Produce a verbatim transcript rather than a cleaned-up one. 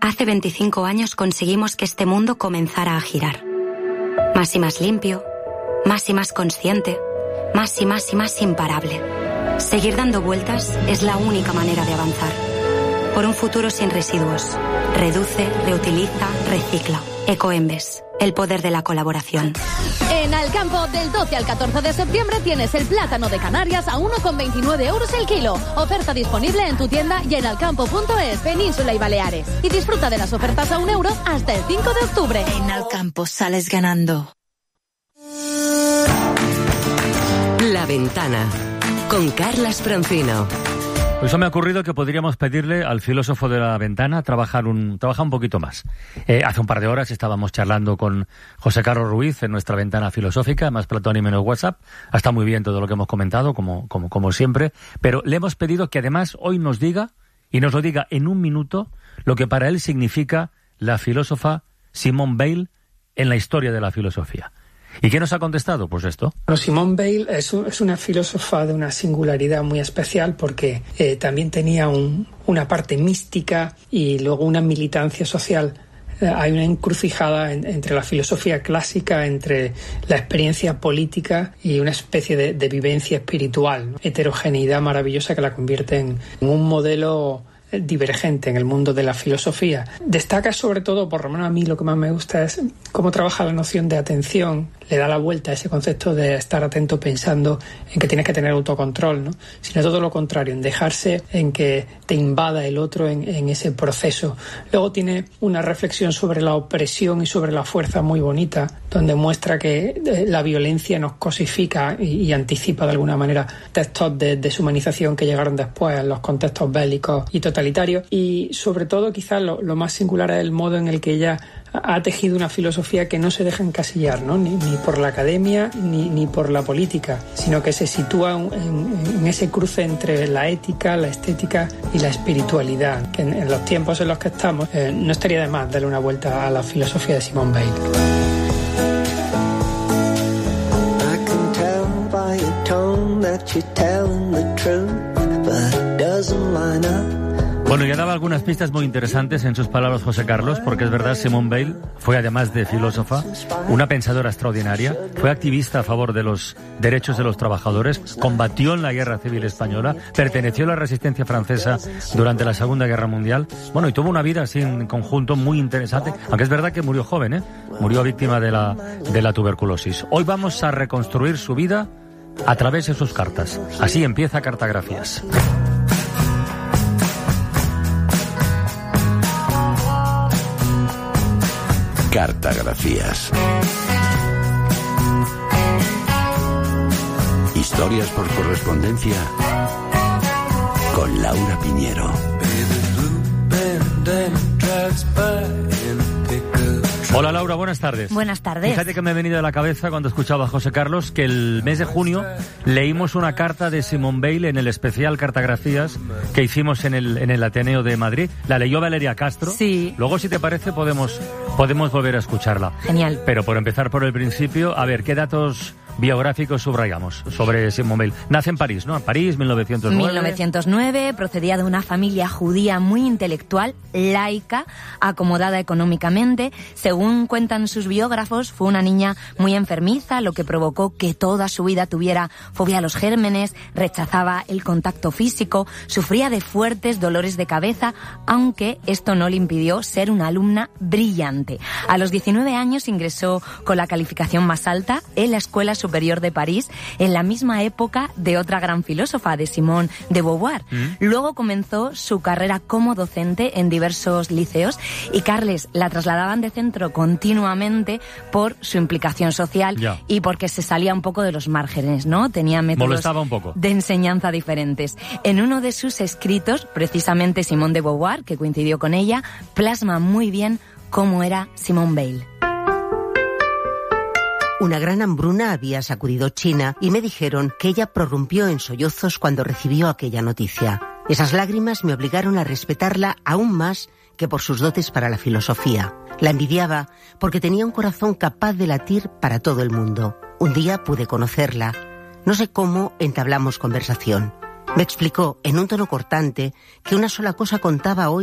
Hace veinticinco años conseguimos que este mundo comenzara a girar. Más y más limpio, más y más consciente, más y más y más imparable. Seguir dando vueltas es la única manera de avanzar. Por un futuro sin residuos. Reduce, reutiliza, recicla. Ecoembes, el poder de la colaboración. En Alcampo, del doce al catorce de septiembre tienes el plátano de Canarias a uno con veintinueve euros el kilo. Oferta disponible en tu tienda y en alcampo punto es, Península y Baleares. Y disfruta de las ofertas a un euro hasta el cinco de octubre. En Alcampo sales ganando. La Ventana, con Carlas Francino. Pues eso me ha ocurrido que podríamos pedirle al filósofo de La Ventana trabajar un, trabajar un poquito más. Eh, hace un par de horas estábamos charlando con José Carlos Ruiz en nuestra ventana filosófica, más Platón y menos WhatsApp. Está muy bien todo lo que hemos comentado, como, como, como siempre, pero le hemos pedido que además hoy nos diga, y nos lo diga en un minuto, lo que para él significa la filósofa Simone Weil en la historia de la filosofía. ¿Y qué nos ha contestado? Pues esto. Bueno, Simone Weil es, un, es una filósofa de una singularidad muy especial porque eh, también tenía un, una parte mística y luego una militancia social. Eh, hay una encrucijada en, entre la filosofía clásica, entre la experiencia política y una especie de, de vivencia espiritual, ¿no? Heterogeneidad maravillosa que la convierte en, en un modelo divergente en el mundo de la filosofía. Destaca sobre todo, por lo menos a mí lo que más me gusta es cómo trabaja la noción de atención, le da la vuelta a ese concepto de estar atento pensando en que tienes que tener autocontrol, ¿no? Sino todo lo contrario, en dejarse en que te invada el otro en, en ese proceso. Luego tiene una reflexión sobre la opresión y sobre la fuerza muy bonita, donde muestra que la violencia nos cosifica y, y anticipa de alguna manera textos de deshumanización que llegaron después en los contextos bélicos y totalitarios. Y sobre todo quizás lo, lo más singular es el modo en el que ella ha tejido una filosofía que no se deja encasillar, ¿no? ni, ni por la academia ni, ni por la política, sino que se sitúa en, en ese cruce entre la ética, la estética y la espiritualidad, que en, en los tiempos en los que estamos eh, no estaría de más darle una vuelta a la filosofía de Simone Weil. I can tell by your tone that you're telling the truth, but it doesn't line up. Bueno, ya daba algunas pistas muy interesantes en sus palabras José Carlos, porque es verdad, Simone Weil fue, además de filósofa, una pensadora extraordinaria, fue activista a favor de los derechos de los trabajadores, combatió en la Guerra Civil Española, perteneció a la resistencia francesa durante la Segunda Guerra Mundial, bueno, y tuvo una vida así en conjunto muy interesante, aunque es verdad que murió joven, ¿eh? Murió víctima de la, de la tuberculosis. Hoy vamos a reconstruir su vida a través de sus cartas. Así empieza Cartagrafías. Cartagrafías. Historias por correspondencia con Laura Piñero. Hola Laura, buenas tardes. Buenas tardes. Fíjate que me ha venido a la cabeza cuando escuchaba a José Carlos que el mes de junio leímos una carta de Simone Weil en el especial Cartagrafías que hicimos en el, en el Ateneo de Madrid. La leyó Valeria Castro. Sí. Luego, si te parece, podemos, podemos volver a escucharla. Genial. Pero por empezar por el principio, a ver, ¿qué datos biográficos subrayamos sobre Simone Weil? Nace en París, ¿no? En París, mil novecientos nueve. mil novecientos nueve, procedía de una familia judía muy intelectual, laica, acomodada económicamente. Según cuentan sus biógrafos, fue una niña muy enfermiza, lo que provocó que toda su vida tuviera fobia a los gérmenes, rechazaba el contacto físico, sufría de fuertes dolores de cabeza, aunque esto no le impidió ser una alumna brillante. A los diecinueve años ingresó con la calificación más alta en la Escuela Superior de París, en la misma época de otra gran filósofa, de Simone de Beauvoir. ¿Mm? Luego comenzó su carrera como docente en diversos liceos y, Carles, la trasladaban de centro continuamente por su implicación social ya. Y porque se salía un poco de los márgenes, ¿no? Tenía métodos Molestaba un poco. de enseñanza diferentes. En uno de sus escritos, precisamente Simone de Beauvoir, que coincidió con ella, plasma muy bien cómo era Simone Weil. Una gran hambruna había sacudido China y me dijeron que ella prorrumpió en sollozos cuando recibió aquella noticia. Esas lágrimas me obligaron a respetarla aún más que por sus dotes para la filosofía. La envidiaba porque tenía un corazón capaz de latir para todo el mundo. Un día pude conocerla. No sé cómo entablamos conversación. Me explicó en un tono cortante que una sola cosa contaba hoy